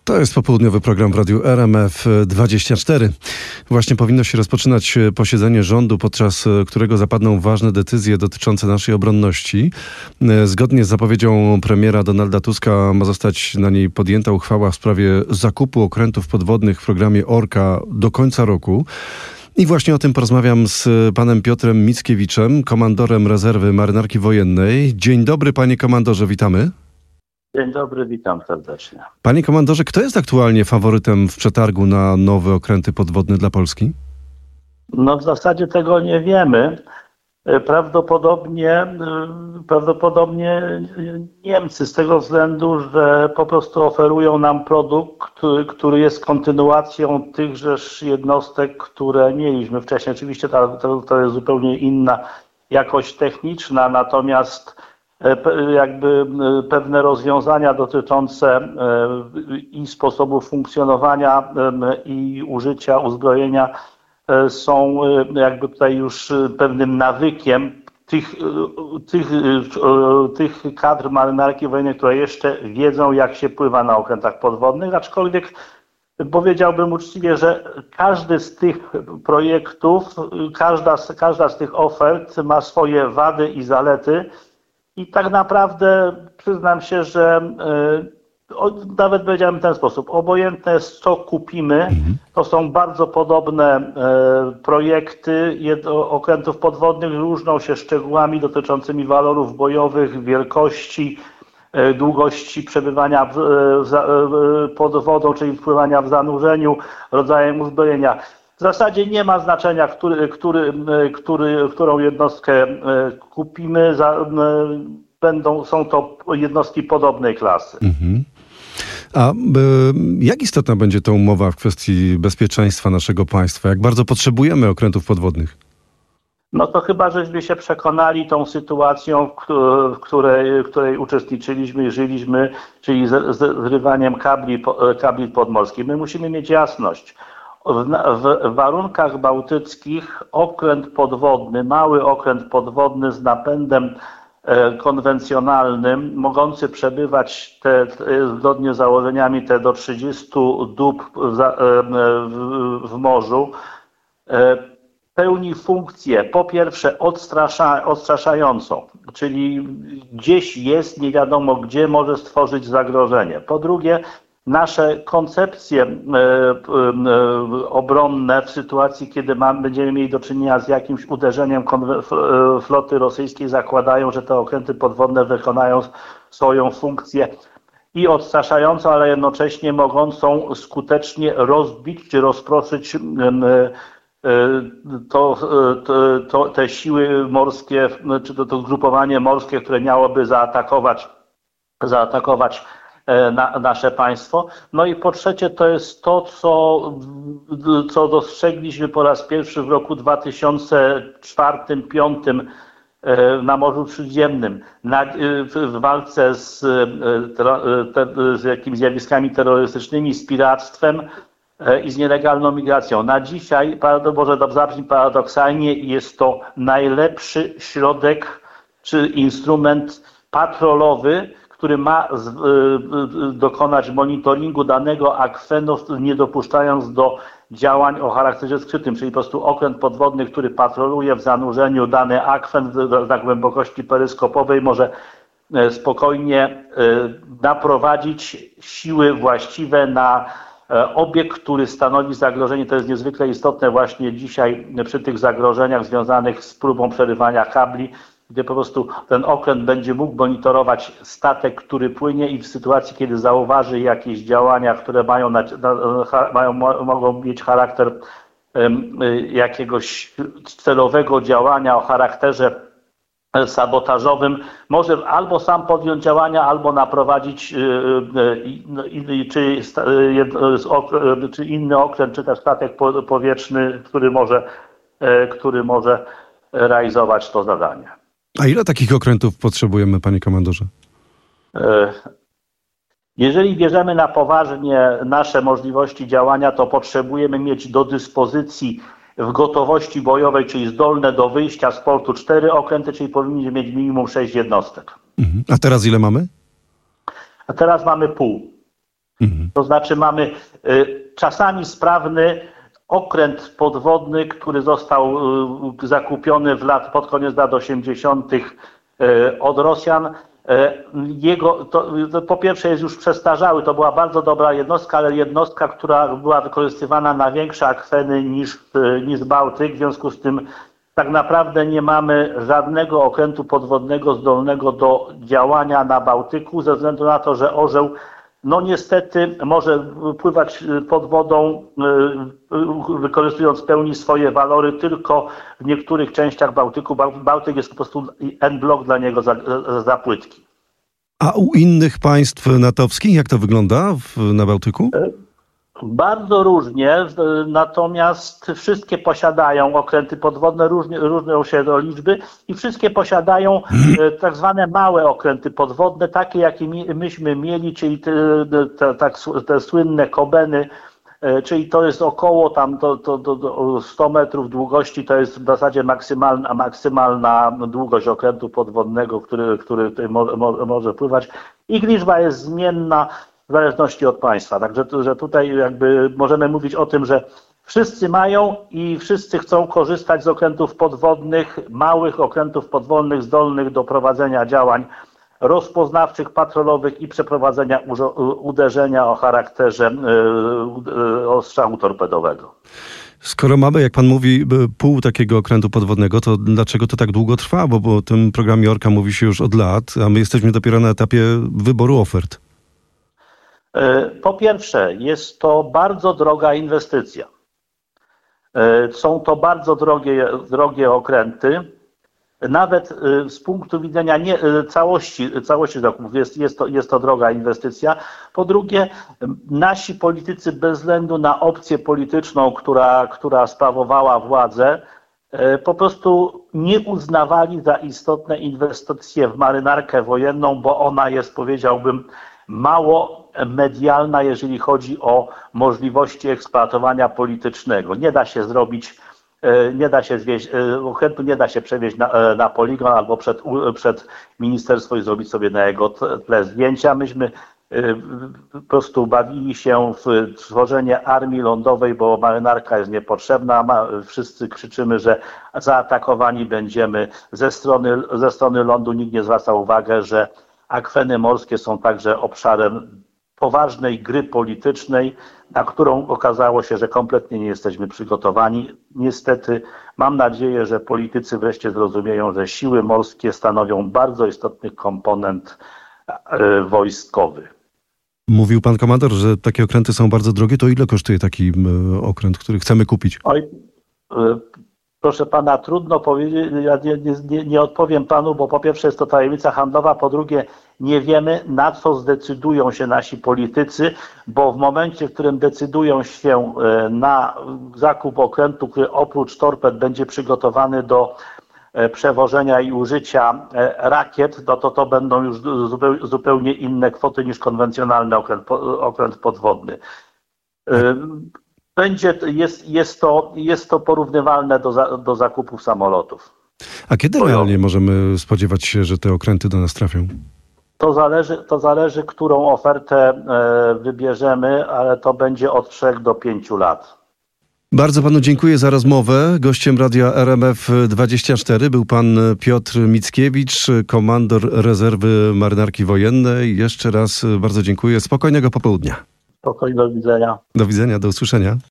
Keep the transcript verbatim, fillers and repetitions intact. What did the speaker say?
To jest popołudniowy program w Radiu R M F dwadzieścia cztery. Właśnie powinno się rozpoczynać posiedzenie rządu, podczas którego zapadną ważne decyzje dotyczące naszej obronności. Zgodnie z zapowiedzią premiera Donalda Tuska ma zostać na niej podjęta uchwała w sprawie zakupu okrętów podwodnych w programie Orka do końca roku. I właśnie o tym porozmawiam z panem Piotrem Mickiewiczem, komandorem rezerwy Marynarki Wojennej. Dzień dobry, panie komandorze, witamy. Dzień dobry, witam serdecznie. Panie komandorze, kto jest aktualnie faworytem w przetargu na nowe okręty podwodne dla Polski? No w zasadzie tego nie wiemy. Prawdopodobnie, prawdopodobnie Niemcy, z tego względu, że po prostu oferują nam produkt, który, który jest kontynuacją tychżeż jednostek, które mieliśmy wcześniej. Oczywiście to, to, to jest zupełnie inna jakość techniczna, natomiast jakby pewne rozwiązania dotyczące i sposobu funkcjonowania i użycia uzbrojenia są jakby tutaj już pewnym nawykiem tych, tych, tych kadr marynarki wojennej, które jeszcze wiedzą, jak się pływa na okrętach podwodnych, aczkolwiek powiedziałbym uczciwie, że każdy z tych projektów, każda, każda z tych ofert ma swoje wady i zalety. I tak naprawdę przyznam się, że o, nawet powiedziałem w ten sposób, obojętne jest co kupimy, to są bardzo podobne e, projekty jedno, okrętów podwodnych, różnią się szczegółami dotyczącymi walorów bojowych, wielkości, e, długości przebywania w, w, e, pod wodą, czyli wpływania w zanurzeniu, rodzajem uzbrojenia. W zasadzie nie ma znaczenia, który, który, który, którą jednostkę kupimy. Będą, są to jednostki podobnej klasy. Mhm. A y, jak istotna będzie ta umowa w kwestii bezpieczeństwa naszego państwa? Jak bardzo potrzebujemy okrętów podwodnych? No to chyba żeśmy się przekonali tą sytuacją, w której, w której uczestniczyliśmy i żyliśmy, czyli zrywaniem kabli, kabli podmorskich. My musimy mieć jasność. W, w warunkach bałtyckich okręt podwodny, mały okręt podwodny z napędem e, konwencjonalnym, mogący przebywać te, te, zgodnie z założeniami te do trzydziestu dób w, e, w, w morzu, e, pełni funkcję po pierwsze odstrasza, odstraszającą, czyli gdzieś jest, nie wiadomo gdzie, może stworzyć zagrożenie. Po drugie, nasze koncepcje obronne w sytuacji, kiedy mamy, będziemy mieli do czynienia z jakimś uderzeniem floty rosyjskiej, zakładają, że te okręty podwodne wykonają swoją funkcję i odstraszającą, ale jednocześnie mogącą skutecznie rozbić czy rozproszyć to, to, to, te siły morskie, czy to, to zgrupowanie morskie, które miałoby zaatakować, zaatakować Na, nasze państwo. No i po trzecie to jest to, co, co dostrzegliśmy po raz pierwszy w roku dwa tysiące czwartym do dwa tysiące piątym na Morzu Śródziemnym, na, w walce z, te, z jakimiś zjawiskami terrorystycznymi, z piractwem i z nielegalną migracją. Na dzisiaj, może to zabrzmi paradoksalnie, jest to najlepszy środek czy instrument patrolowy, który ma z, y, y, dokonać monitoringu danego akwenu, nie dopuszczając do działań o charakterze skrytym, czyli po prostu okręt podwodny, który patroluje w zanurzeniu dany akwen na głębokości peryskopowej, może y, spokojnie y, naprowadzić siły właściwe na y, obiekt, który stanowi zagrożenie. To jest niezwykle istotne właśnie dzisiaj przy tych zagrożeniach związanych z próbą przerywania kabli, gdzie po prostu ten okręt będzie mógł monitorować statek, który płynie i w sytuacji, kiedy zauważy jakieś działania, które mają, na, na, mają mogą mieć charakter um, jakiegoś celowego działania o charakterze sabotażowym, może albo sam podjąć działania, albo naprowadzić y, y, czy, y, czy inny okręt, czy też statek powietrzny, który może, y, który może realizować to zadanie. A ile takich okrętów potrzebujemy, panie komandorze? Jeżeli bierzemy na poważnie nasze możliwości działania, to potrzebujemy mieć do dyspozycji w gotowości bojowej, czyli zdolne do wyjścia z portu cztery okręty, czyli powinniśmy mieć minimum sześć jednostek. Mhm. A teraz ile mamy? A teraz mamy pół. Mhm. To znaczy mamy czasami sprawny okręt podwodny, który został zakupiony w lat, pod koniec lat osiemdziesiątych od Rosjan. Jego, to, to po pierwsze jest już przestarzały, to była bardzo dobra jednostka, ale jednostka, która była wykorzystywana na większe akweny niż, niż Bałtyk, w związku z tym tak naprawdę nie mamy żadnego okrętu podwodnego zdolnego do działania na Bałtyku, ze względu na to, że orzeł no niestety może pływać pod wodą, wykorzystując w pełni swoje walory tylko w niektórych częściach Bałtyku. Bałtyk jest po prostu en-blok dla niego za, za płytki. A u innych państw natowskich jak to wygląda w, na Bałtyku? Bardzo różnie, natomiast wszystkie posiadają okręty podwodne, różni, różnią się do liczby i wszystkie posiadają tak zwane małe okręty podwodne, takie jakie myśmy mieli, czyli te, te, te, te słynne Kobeny, czyli to jest około tam do, do, do sto metrów długości, to jest w zasadzie maksymalna, maksymalna długość okrętu podwodnego, który, który tutaj mo, mo, może pływać. Ich liczba jest zmienna w zależności od państwa. Także że tutaj jakby możemy mówić o tym, że wszyscy mają i wszyscy chcą korzystać z okrętów podwodnych, małych okrętów podwodnych zdolnych do prowadzenia działań rozpoznawczych, patrolowych i przeprowadzenia uderzenia o charakterze ostrzału torpedowego. Skoro mamy, jak pan mówi, pół takiego okrętu podwodnego, to dlaczego to tak długo trwa? Bo, bo o tym programie Orka mówi się już od lat, a my jesteśmy dopiero na etapie wyboru ofert. Po pierwsze, jest to bardzo droga inwestycja. Są to bardzo drogie, drogie okręty. Nawet z punktu widzenia nie, całości, całości zakupów jest, jest, to, jest to droga inwestycja. Po drugie, nasi politycy bez względu na opcję polityczną, która, która sprawowała władzę, po prostu nie uznawali za istotne inwestycje w marynarkę wojenną, bo ona jest, powiedziałbym, mało medialna, jeżeli chodzi o możliwości eksploatowania politycznego. Nie da się zrobić, nie da się zwieźć, okrętu nie da się przewieźć na, na poligon albo przed, przed ministerstwo i zrobić sobie na jego tle zdjęcia. Myśmy po prostu bawili się w tworzenie armii lądowej, bo marynarka jest niepotrzebna. Wszyscy krzyczymy, że zaatakowani będziemy ze strony, ze strony lądu. Nikt nie zwraca uwagi, że akweny morskie są także obszarem poważnej gry politycznej, na którą okazało się, że kompletnie nie jesteśmy przygotowani. Niestety mam nadzieję, że politycy wreszcie zrozumieją, że siły morskie stanowią bardzo istotny komponent wojskowy. Mówił pan komandor, że takie okręty są bardzo drogie. To ile kosztuje taki okręt, który chcemy kupić? Oj, proszę pana, trudno powiedzieć, ja nie, nie, nie odpowiem panu, bo po pierwsze jest to tajemnica handlowa, po drugie nie wiemy, na co zdecydują się nasi politycy, bo w momencie, w którym decydują się na zakup okrętu, który oprócz torped będzie przygotowany do przewożenia i użycia rakiet, no to to będą już zupełnie inne kwoty niż konwencjonalny okręt, okręt podwodny. Będzie, jest, jest, to, jest to porównywalne do, za, do zakupów samolotów. A kiedy realnie możemy spodziewać się, że te okręty do nas trafią? To zależy, to zależy, którą ofertę wybierzemy, ale to będzie od trzech do pięciu lat. Bardzo panu dziękuję za rozmowę. Gościem Radia R M F dwadzieścia cztery był pan Piotr Mickiewicz, komandor rezerwy Marynarki Wojennej. Jeszcze raz bardzo dziękuję. Spokojnego popołudnia. Spokojnie, do widzenia. Do widzenia, do usłyszenia.